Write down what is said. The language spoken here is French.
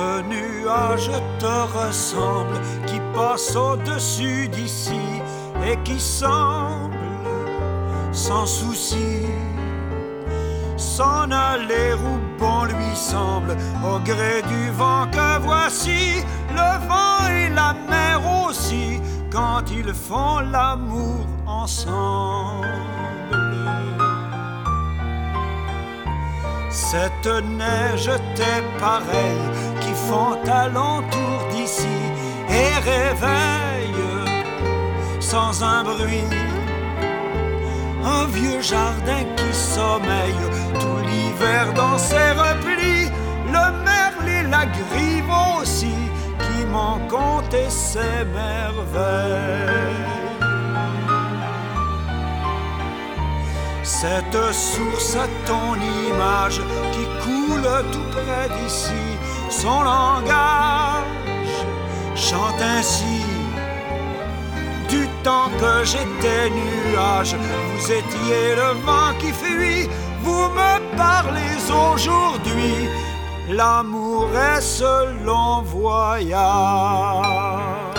Ce nuage te ressemble qui passe au-dessus d'ici et qui semble sans souci s'en aller où bon lui semble, au gré du vent que voici, le vent et la mer aussi, quand ils font l'amour ensemble. Cette neige t'est pareille qui font alentour d'ici et réveille sans un bruit un vieux jardin qui sommeille tout l'hiver dans ses replis, le merle et la grive aussi qui m'ont conté ses merveilles. Cette source à ton image qui coule tout près d'ici, son langage chante ainsi. Du temps que j'étais nuage, vous étiez le vent qui fuit, vous me parlez aujourd'hui, l'amour est ce long voyage.